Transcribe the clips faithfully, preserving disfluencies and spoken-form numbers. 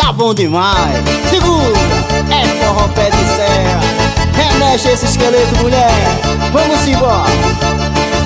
tá bom demais. Segura, é forró pé de serra. Remexe esse esqueleto, mulher. Vamos embora.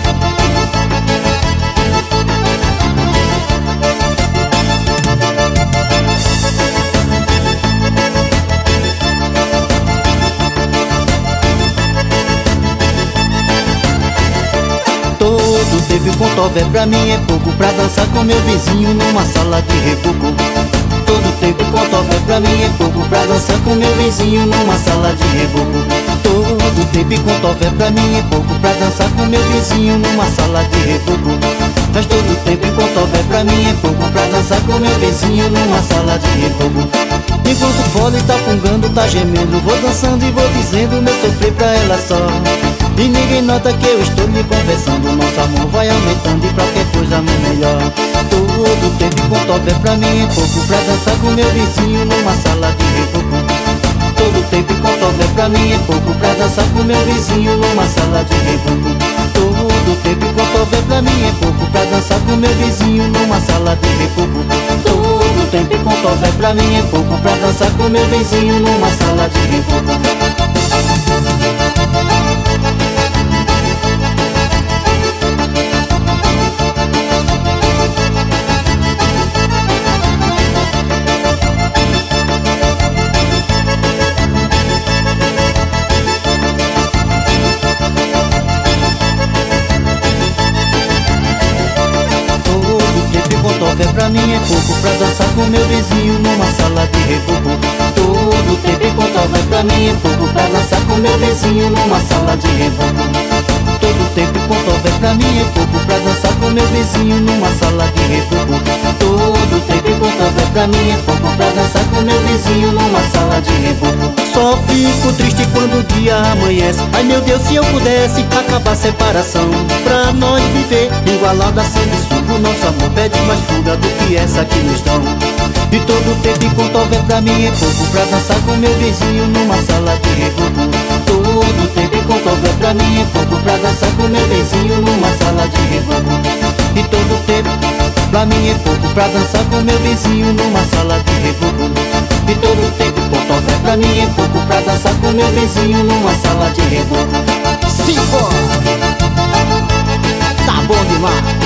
Todo tempo e contové pra mim é pouco pra dançar com meu vizinho numa sala de reboco. Todo tempo e contové pra mim é pouco pra dançar com meu vizinho numa sala de reboco. Todo tempo e contové pra mim é pouco pra dançar com meu vizinho numa sala de reboco. Mas todo tempo e contové pra mim é pouco pra dançar com meu vizinho numa sala de reboco. Enquanto o fole tá fungando, tá gemendo, vou dançando e vou dizendo meu sofrer pra ela só. E ninguém nota que eu estou lhe confessando. Nosso amor vai aumentando e qualquer coisa é melhor. Todo tempo e contové pra mim é pouco pra dançar com meu vizinho numa sala de reboco. Todo tempo e contové pra mim é pouco pra dançar com meu vizinho numa sala de reboco. Todo tempo e contové pra mim é pouco pra dançar com meu vizinho numa sala de reboco. Todo tempo e contové pra mim é pouco pra dançar com meu vizinho numa sala de reboco. Contové pra mim é pouco pra dançar com meu vizinho numa sala de reboco. Todo tempo e contové pra mim é pouco pra dançar com meu vizinho numa sala de reboco. Todo tempo e contové pra mim é pouco pra dançar com meu vizinho numa sala de reboco. Todo tempo e contové pra mim é pouco pra dançar com meu vizinho numa sala de reboco. Só fico triste quando o dia amanhece. Ai meu Deus, se eu pudesse acabar a separação, pra nós viver igualado a sangue e suco. Nosso amor pede mais fuga do que essa que nos dão. E todo tempo e contové pra mim é pouco pra dançar com meu vizinho numa sala de reboco. Todo tempo e contové pra mim é pouco pra dançar com meu vizinho numa sala de reboco. E todo tempo pra mim é pouco pra dançar com meu vizinho numa sala de reboco. E todo tempo e contové pra mim é pouco pra dançar com meu vizinho numa sala de reboco. Simbora! Tá bom demais.